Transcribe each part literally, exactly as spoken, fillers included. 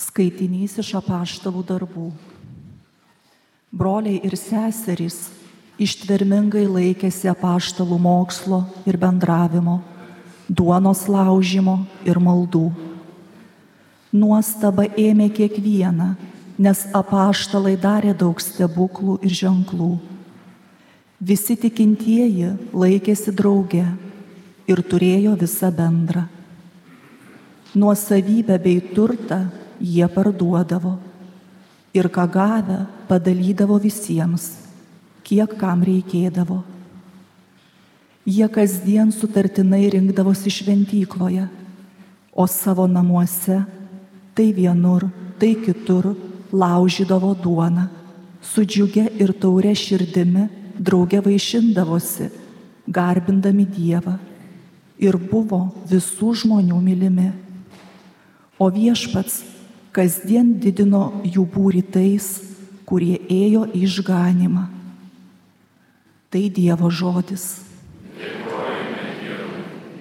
Skaitinys iš apaštalų darbų. Broliai ir seserys ištvermingai laikėsi apaštalų mokslo ir bendravimo, duonos laužimo ir maldų. Nuostaba ėmė kiekvieną, nes apaštalai darė daug stebuklų ir ženklų. Visi tikintieji laikėsi drauge ir turėjo visą bendrą. Nuosavybę bei turtą jie parduodavo ir ką gavę padalydavo visiems, kiek kam reikėdavo. Jie kasdien sutartinai rinkdavosi šventykloje, o savo namuose tai vienur, tai kitur laužydavo duoną, su džiugia ir tauria širdimi drauge vaišindavosi, garbindami Dievą, ir buvo visų žmonių mylimi. O Viešpats kasdien didino jų būrį tais, kurie ėjo į išganymą. Tai Dievo žodis. Dėkojame Dievui.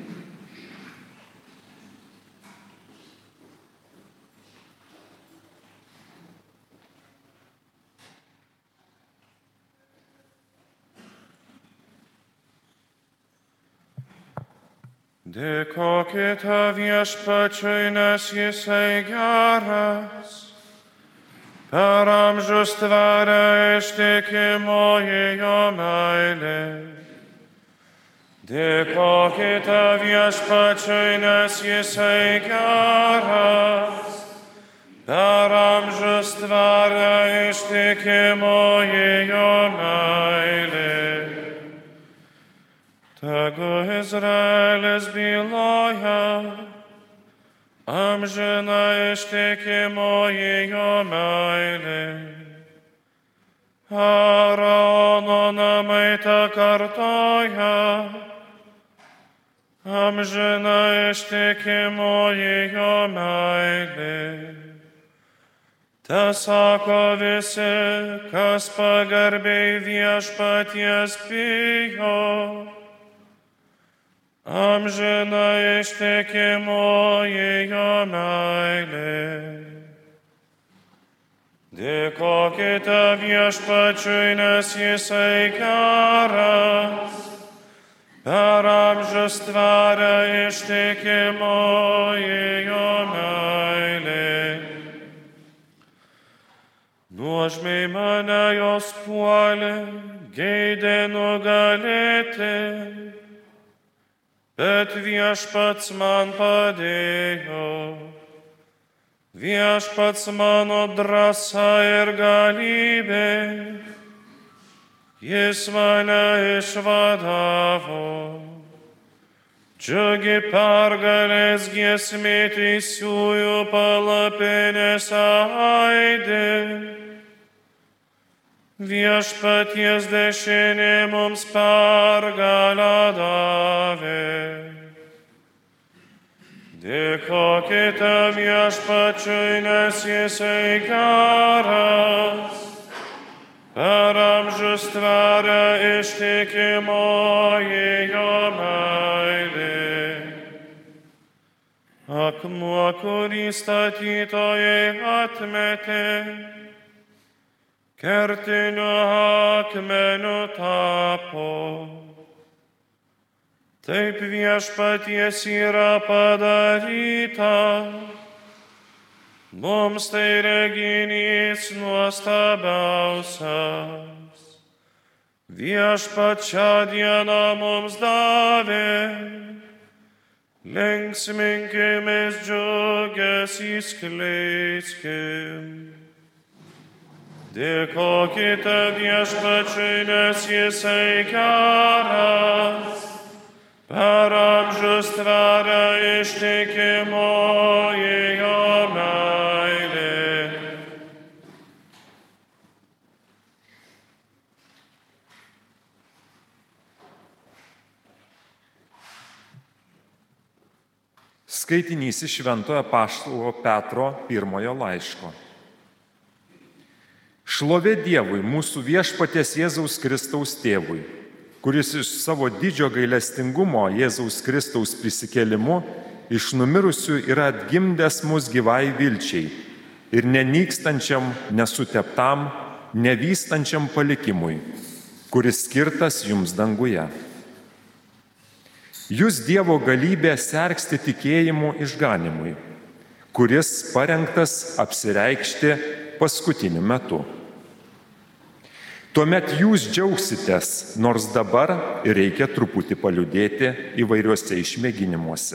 Dėkokite Viešpačiui, nes Jisai geras, per amžius tveria ištikimoji jo meilė. Dėkokite Viešpačiui, nes Jisai geras, per amžius tveria ištikimoji jo meilė. Tegu Izraelis byloja, amžina ištikimoji jo meilė. Aarono namai ta kartoja, amžina ištikimoji jo meilė. Te sako visi, kas pagarbiai Viešpaties bijo, amžina ištikimoji jo meilė. Dėkokite Viešpačiui, nes Jisai geras, per amžius tveria ištikimoji jo meilė. Nuožmiai mane jos puolė, geidė nugalėti, bet Viešpats man padėjo. Viešpats mano drąsa ir galybė, Jis mane išvadavo. Džiugi pergalės giesmė teisiųjų palapinėse aidi. Viešpaties dešinė mums pergalę davė. Dėkokite Viešpačiui, nes Jisai geras, per amžius tveria ištikimoji jo meilė. Akmuo, kurį statytojai atmetė, kertiniu akmeniu tapo. Taip Viešpaties yra padaryta, mums tai reginys nuostabiausias. Viešpats šią dieną mums davė, linksminkimės džiugesį skleiskim. Dėkokite Viešpačiui, nes Jisai geras, per amžius tveria ištikimoji jo meilė. Skaitinys iš Šventojo apaštalo Petro pirmojo laiško. Šlovė Dievui, mūsų Viešpaties Jėzaus Kristaus tėvui, kuris iš savo didžio gailestingumo Jėzaus Kristaus prisikėlimu iš numirusių yra atgimdęs mus gyvai vilčiai ir nenykstančiam, nesuteptam, nevystančiam palikimui, kuris skirtas jums danguje. Jūs Dievo galybę sergsti tikėjimu išganimui, kuris parengtas apsireikšti paskutiniu metu. Tuomet jūs džiaugsitės, nors dabar reikia truputį paliūdėti įvairiuose išmėginimuose.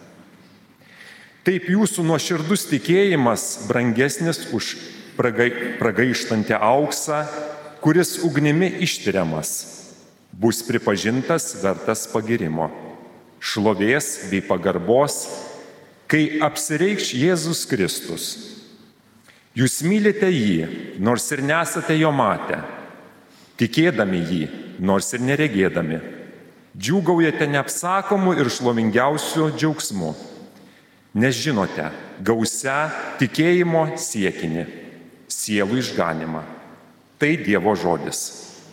Taip jūsų nuoširdus tikėjimas brangesnis už pragai, pragaištantį auksą, kuris ugnimi ištiriamas, bus pripažintas vertas pagirimo, šlovės bei pagarbos, kai apsireikš Jėzus Kristus. Jūs mylite jį, nors ir nesate jo matę, tikėdami jį, nors ir neregėdami, džiūgaujate neapsakomu ir šlovingiausiu džiaugsmu, nes žinote gausią tikėjimo siekinį, sielų išganimą. Tai Dievo žodis.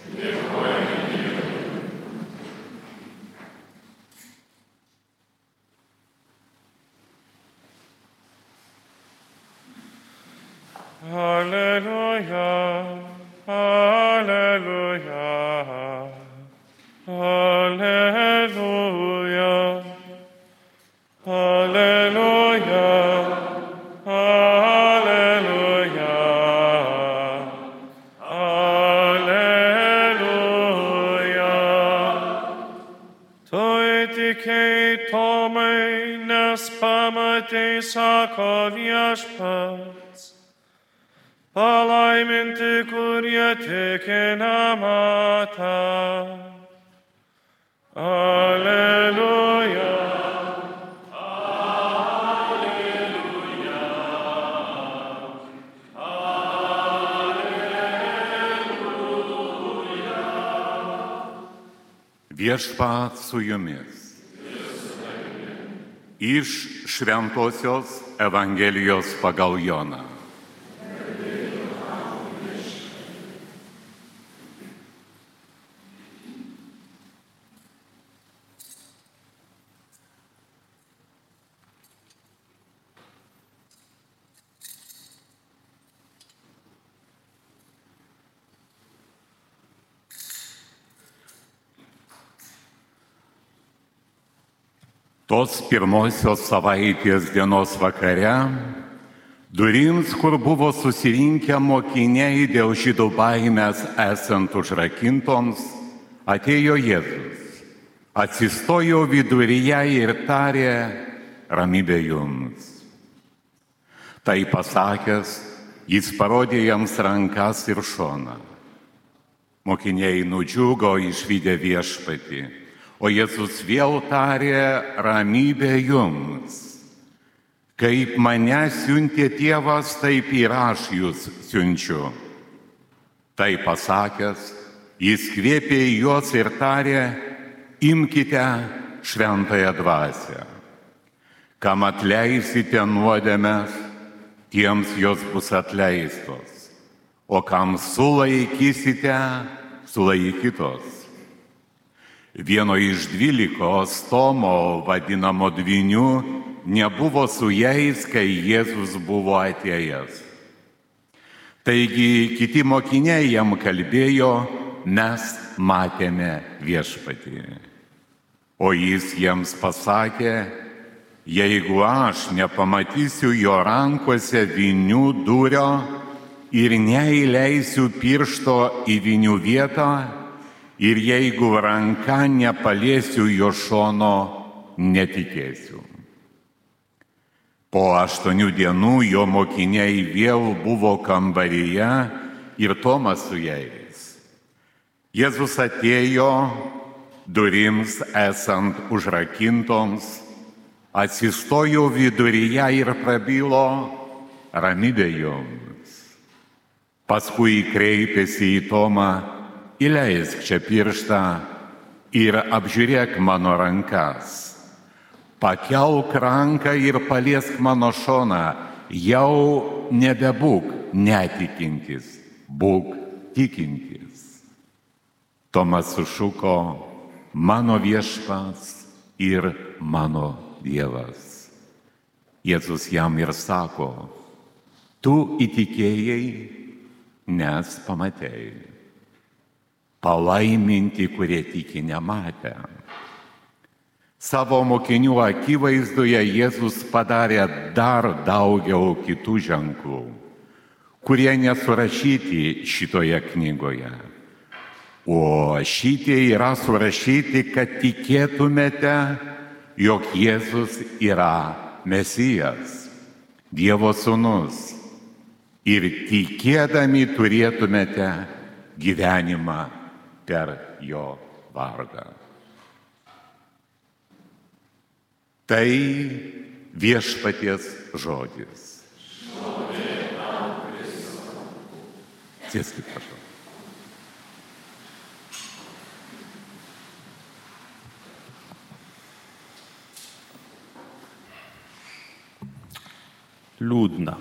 Alleluja, alleluja, alleluja, alleluja, alleluja, alleluja. Tu įtikėjai Tomai, nes pamatei, sako Viešpats. Palaiminti, kurie tiki nematą. Alleluja. Alleluja. Alleluja. Viešpat su jumis. Iš Šventosios Evangelijos pagal Joną. Tos pirmosios savaitės dienos vakare, durims, kur buvo susirinkę mokiniai dėl žydų baimės esant užrakintoms, atėjo Jėzus, atsistojo viduryje ir tarė, ramybė jums. Tai pasakęs, jis parodė jiems rankas ir šoną. Mokiniai nudžiugo išvydę Viešpatį. O Jėzus vėl tarė, ramybė jums. Kaip mane siuntė Tėvas, taip ir aš jūs siunčiu. Tai pasakęs, jis kvėpė į juos ir tarė, imkite šventąją dvasią. Kam atleisite nuodėmes, tiems jos bus atleistos. O kam sulaikysite, sulaikytos. Vieno iš dvylikos, Tomo, vadinamo dvyniu, nebuvo su jais, kai Jėzus buvo atėjęs. Taigi kiti mokiniai jam kalbėjo, mes matėme Viešpatį. O jis jiems pasakė, jeigu aš nepamatysiu jo rankose vynių dūrio ir neįleisiu piršto į vynių vietą, ir jeigu ranka nepaliesiu jo šono, netikėsiu. Po aštuonių dienų jo mokiniai vėl buvo kambaryje ir Tomas su jais. Jėzus atėjo durims esant užrakintoms, atsistojo viduryje ir prabilo, ramybė jums. Paskui kreipėsi į Tomą, įleisk čia pirštą ir apžiūrėk mano rankas. Pakelk ranką ir paliesk mano šoną, jau nebebūk netikintis, būk tikintis. Tomas sušuko, mano Viešpats ir mano Dievas. Jėzus jam ir sako, Tu įtikėjai, nes pamatėjai. Palaiminti, kurie tiki nematę. Savo mokinių akivaizdoje Jėzus padarė dar daugiau kitų ženklų, kurie nesurašyti šitoje knygoje. O šitie yra surašyti, kad tikėtumėte, jog Jėzus yra Mesijas, Dievo sūnus, ir tikėdami turėtumėte gyvenimą per jo vardą. Tai viešpaties žodis. Sėskit, prašau. Liūdna.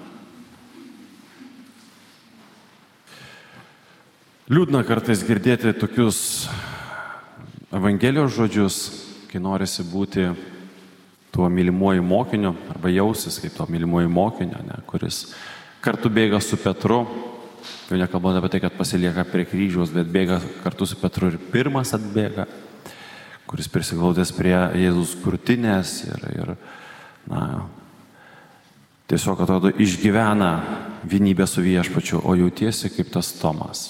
Liūdna kartais girdėti tokius Evangelijos žodžius, kai norisi būti tuo mylimuoju mokiniu arba jausis kaip tuo mylimuoju mokiniu, ne, kuris kartu bėga su Petru, jau nekalbant apie tai, kad pasilieka prie kryžiaus, bet bėga kartu su Petru ir pirmas atbėga, kuris prisiglaudęs prie Jėzus krūtinės ir, ir na, tiesiog atrodo išgyvena vienybę su viešpačiu, o jautiesi kaip tas Tomas.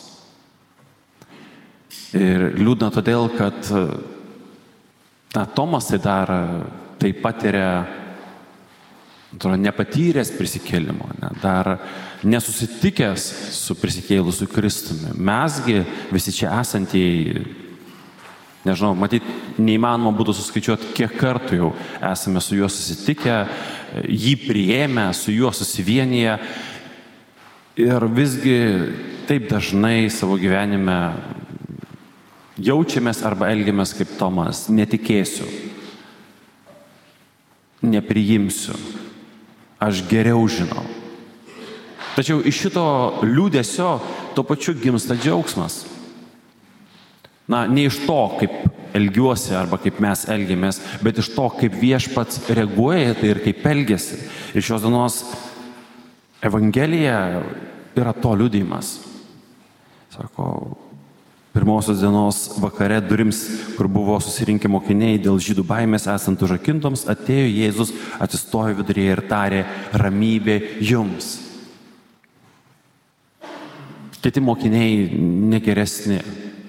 Ir liūdna todėl, kad na, Tomas tai dar tai patiria, atrodo, nepatyręs prisikėlimo, ne, dar nesusitikęs su prisikėlusiu Kristumi. Mesgi visi čia esantieji, nežinau, matyt, neįmanoma būtų suskaičiuoti, kiek kartų jau esame su juo susitikę, jį priėmę, su juo susivienyje ir visgi taip dažnai savo gyvenime jaučiamės arba elgiamės kaip Tomas, netikėsiu, nepriimsiu, aš geriau žinau. Tačiau iš šito liūdesio tuo pačiu gimsta džiaugsmas. Na, ne iš to, kaip elgiuosi arba kaip mes elgiamės, bet iš to, kaip viešpats reaguoja tai ir kaip elgiasi. Ir šios dienos Evangelija yra to liudijimas. Sako, pirmosios dienos vakare durims, kur buvo susirinkę mokiniai dėl žydų baimės esant užrakintoms, atėjo Jėzus, atsistojo viduryje ir tarė, ramybė jums. Kiti mokiniai negeresni.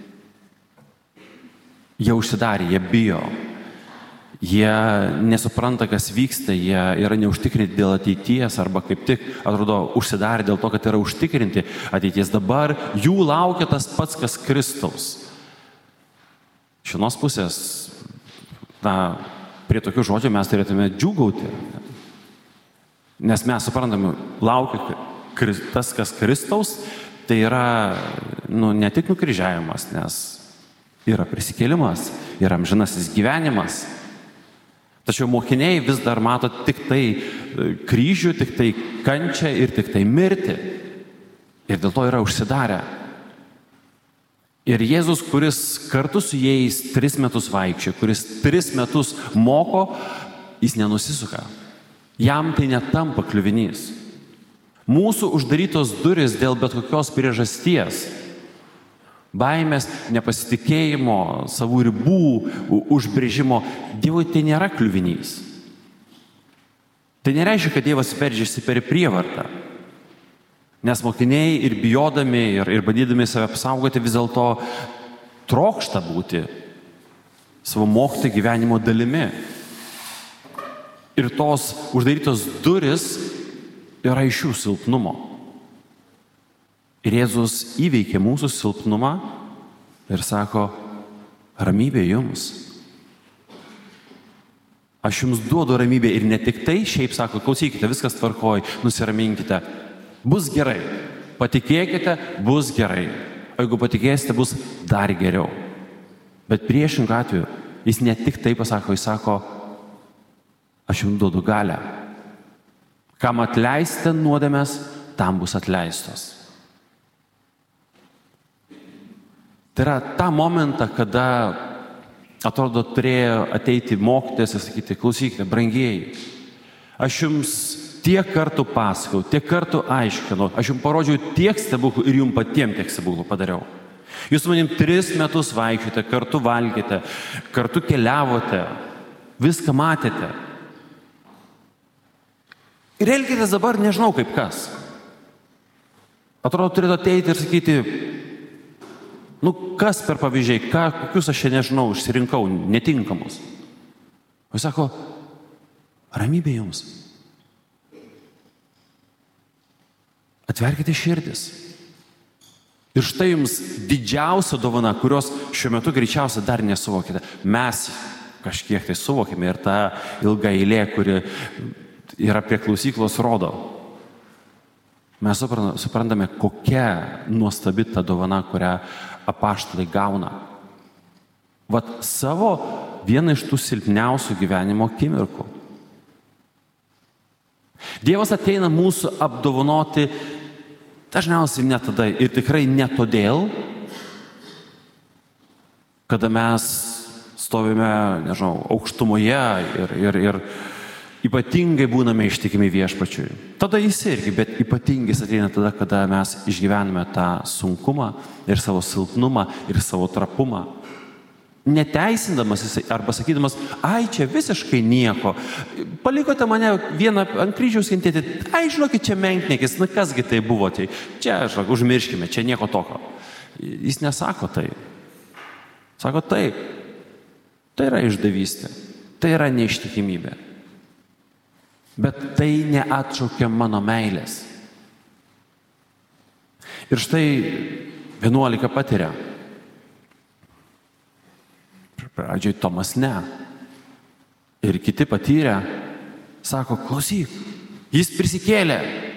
Jie užsidarė, jie bijo. Jie nesupranta, kas vyksta, jie yra neužtikrinti dėl ateities arba kaip tik, atrodo, užsidarė dėl to, kad yra užtikrinti ateities. Dabar jų laukia tas pats, kas Kristaus. Iš vienos pusės, na, prie tokių žodžių mes turėtume džiūgauti. Nes mes suprantame, laukia tas, kas Kristaus, tai yra, nu, ne tik nukryžiavimas, nes yra prisikėlimas, yra amžinasis gyvenimas. Tačiau mokiniai vis dar mato tik tai kryžių, tik tai kančią ir tik tai mirtį. Ir dėl to yra užsidarę. Ir Jėzus, kuris kartu su jais tris metus vaikščia, kuris tris metus moko, jis nenusisuka. Jam tai netampa kliuvinys. Mūsų uždarytos durys dėl bet kokios priežasties, baimės, nepasitikėjimo, savų ribų, užbrėžimo, Dievui tai nėra kliuvinys. Tai nereiškia, kad Dievas veržiasi per prievartą. Nes mokiniai ir bijodami, ir, ir bandydami save apsaugoti vis dėlto trokšta būti savo mokytojo gyvenimo dalimi. Ir tos uždarytos duris yra iš jų silpnumo. Ir Jėzus įveikė mūsų silpnumą ir sako, ramybė jums. Aš jums duodu ramybę ir ne tik tai, šiaip sako, klausykite, viskas tvarkoj, nusiraminkite, bus gerai, patikėkite, bus gerai. O jeigu patikėsite, bus dar geriau. Bet priešingų atveju, jis ne tik tai pasako, jis sako, aš jums duodu galią. Kam atleisite nuodėmes, tam bus atleistos. Tai yra tą momentą, kada, atrodo, turėjo ateiti mokytojas ir sakyti, klausykite, brangieji, aš jums tiek kartų pasakau, tiek kartų aiškinu, aš jums parodžiau tiek stebuklų ir jums patiems tiek stebuklų padariau. Jūs manim tris metus vaikščiote, kartu valgėte, kartu keliavote, viską matėte. Ir elgitės dabar nežinau kaip kas. Atrodo, turėtų ateiti ir sakyti, nu kas per pavyzdžiai, ką, kokius aš čia nežinau, išsirinkau, netinkamus. O jis sako, ramybė jums. Atverkite širdis. Ir štai jums didžiausia dovana, kurios šiuo metu greičiausiai dar nesuvokite. Mes kažkiek tai suvokime ir ta ilga eilė, kuri yra prie klausyklos, rodo. Mes suprantame, kokia nuostabi ta dovana, kurią apaštalai gauna. Vat savo vieną iš tų silpniausių gyvenimo akimirkų. Dievas ateina mūsų apdovanoti dažniausiai ne tada ir tikrai ne todėl, kada mes stovime, nežinau, aukštumoje ir, ir, ir ypatingai būname ištikimi viešpačiui. Tada jis irgi, bet ypatingai jis ateina tada, kada mes išgyvename tą sunkumą ir savo silpnumą ir savo trapumą. Neteisindamas jisai arba sakydamas, ai čia visiškai nieko, palikote mane vieną ant kryžiaus kentėti, ai žinokit, čia menkniekis, na kasgi tai buvo, tai čia, žinok, užmirškime, čia nieko tokio. Jis nesako tai. Sako taip, tai yra išdavystė, tai yra neištikimybė. Bet tai neatšaukia mano meilės. Ir štai vienuolika patiria. Pradžioj Tomas ne. Ir kiti patyrę sako, klausyk, jis prisikėlė.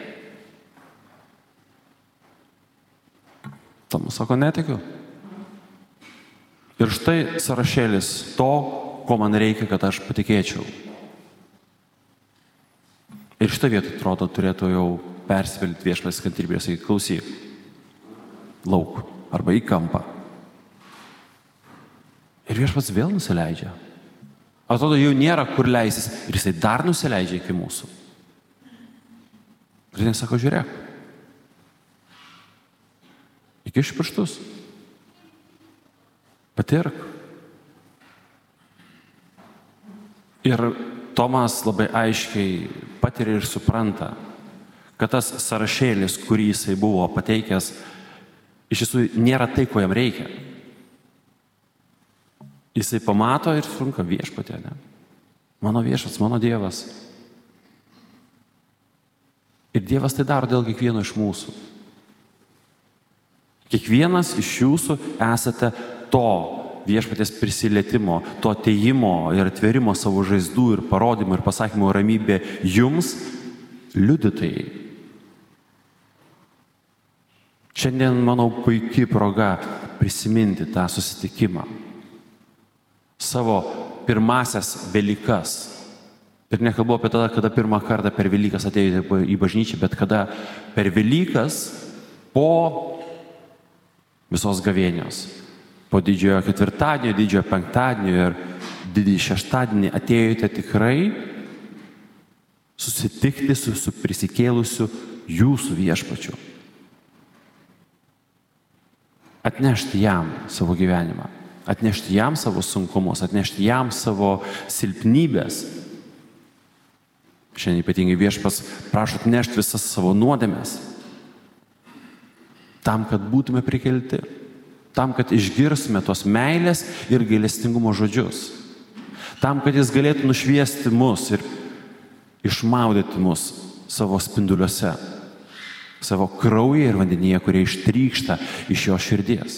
Tomas sako, netikiu. Ir štai sąrašėlis to, ko man reikia, kad aš patikėčiau. Ir šitą vietą, atrodo, turėtų jau persipildyti viešpatės kantrybė ir sakyti, klausyk, lauk arba į kampą. Ir viešpats vėl nusileidžia. Atrodo, jau nėra kur leisis. Ir jisai dar nusileidžia iki mūsų. Ir jis sako, žiūrėk. Įkiš pirštus. Patirk. Ir Tomas labai aiškiai patiria ir supranta, kad tas sąrašėlis, kurį jisai buvo pateikęs, iš tiesų nėra tai, ko jam reikia. Jisai pamato ir sunka viešpatė, ne? Mano viešpats, mano Dievas. Ir Dievas tai daro dėl kiekvieno iš mūsų. Kiekvienas iš jūsų esate to viešpatės prisilietimo, to atėjimo ir atverimo savo žaizdų ir parodymų ir pasakymų ramybė jums liudytojai. Šiandien, manau, puikiai proga prisiminti tą susitikimą. Savo pirmasias Velykas. Ir nekalbu apie tada, kada pirmą kartą per Velykas atėjote į bažnyčią, bet kada per Velykas po visos gavėnios, po didžiojo ketvirtadienio, didžiojo penktadienio ir didįjį šeštadienį atėjote tikrai susitikti su, su prisikėlusiu jūsų viešpačiu. Atnešti jam savo gyvenimą. Atnešti jam savo sunkumus, atnešti jam savo silpnybės. Šiandien ypatingai viešpas prašo atnešti visas savo nuodėmes. Tam, kad būtume prikelti. Tam, kad išgirsime tos meilės ir gailestingumo žodžius. Tam, kad jis galėtų nušviesti mus ir išmaudyti mus savo spinduliuose. Savo kraujyje ir vandenyje, kurie ištrykšta iš jo širdies.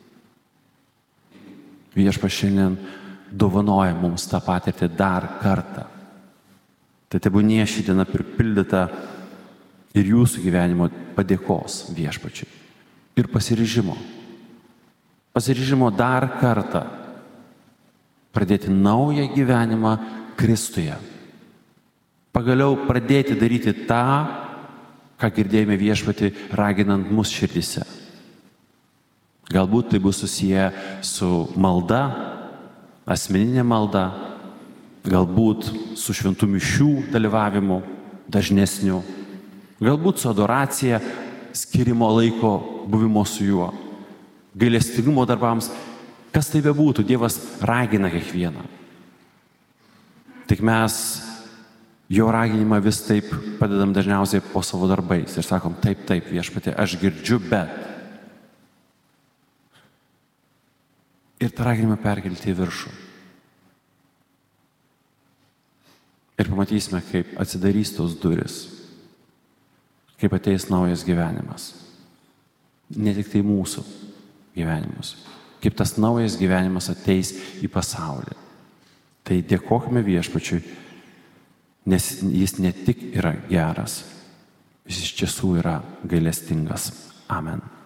Viešpas šiandien dovanoja mums tą patirtį dar kartą. Tai tebūnie ši diena pripildyta ir jūsų gyvenimo padėkos viešpačiui. Ir pasiryžimo. Pasiryžimo dar kartą pradėti naują gyvenimą Kristuje. Pagaliau pradėti daryti tą, ką girdėjome viešpatį raginant mus širdise. Galbūt tai bus susiję su malda, asmeninė malda, galbūt su šventų mišių dalyvavimu, dažnesniu, galbūt su adoracija, skirimo laiko buvimo su juo, gailestingumo darbams, kas tai bebūtų, Dievas ragina kiekvieną. Tik mes jo raginimą vis taip padedam dažniausiai po savo darbais ir sakom, taip, taip, Viešpatie, aš girdžiu, bet. Ir tą raginimą perkelti į viršų. Ir pamatysime, kaip atsidarys tos duris, kaip ateis naujas gyvenimas. Ne tik tai mūsų gyvenimus. Kaip tas naujas gyvenimas ateis į pasaulį. Tai dėkokime Viešpačiui, nes jis ne tik yra geras, jis iš tiesų yra gailestingas. Amen.